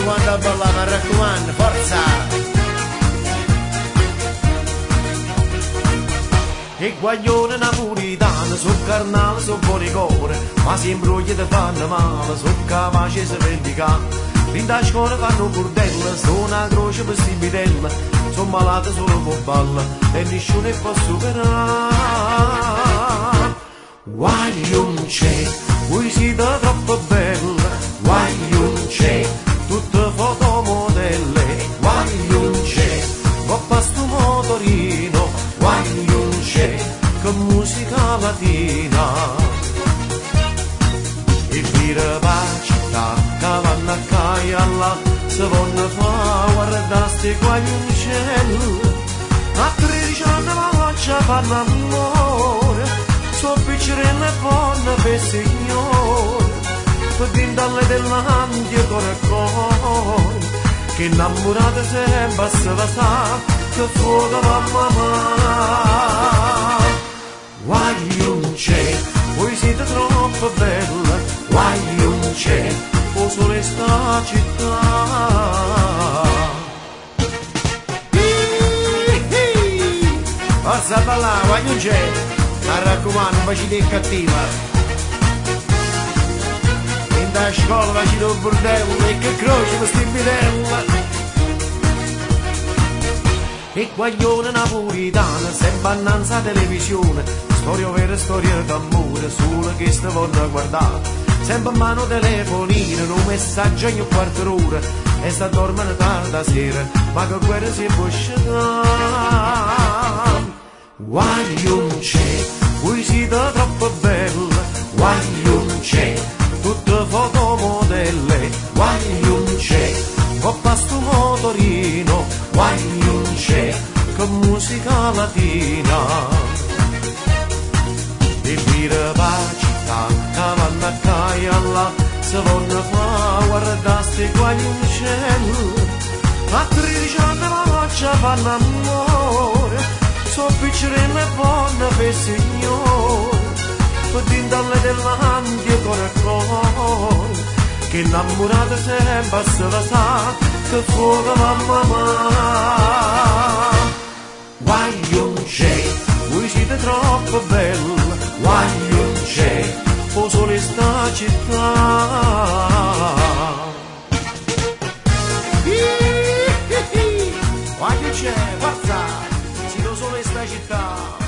quanto a ballare, mi raccomando, forza! E guaglione napolitano, sul carnale, sul buoni cuore, ma si imbruglia e fanno male, sul capace si vendicare. In da scuola fanno burdella, sono una croce per stibitella, sono malata solo con balla e nessuno può superare. Guaglione, voi siete troppo bella, guaglione, tutte fotomodelle, guaglione, coppa sto motorino, guaglione, che musica latina. E vira città, che vanno a cagliarla, se vanno fa guardare sti guaglioni. A 13 anni ma faccia fanno amore, so piccerelle buone per signore, per dindalle dell'andia con il cuore, che innamorate sempre se la sa, che fuoco mamma. Guaglione, voi siete troppo bella, guaglione, o sole sta città. Forza a ballare, guaglione, mi raccomando, facete il cattiva. In da scuola facete un bordello e che croce per stimbitella. E guaglione napolitana, sempre annanzi a televisione, storia vera, storia d'amore, solo che sta vanno a guardare. Sempre a mano telefonino, un messaggio ogni quarto d'ora, e sta dormendo tarda sera, ma che guerra si può scegliere. Guaglione, voi siete troppo bella, guaglione, tutte fotomodelle, guaglione, coppa sto motorino, guaglione, che musica latina. E vira città, che vanno a cagliarla, se vanno fa guardare sti guaglioni. A 13 anni ma faccia fanno amore, so piccerelle buone per signore, per dindalle dell'andia con il cuore, che innamorate sempre se la sa, che fuoco mamma. Guaglione, voi siete troppo bella, guaglione, o sole sta città. Guaglione, forza, siete sole sta città.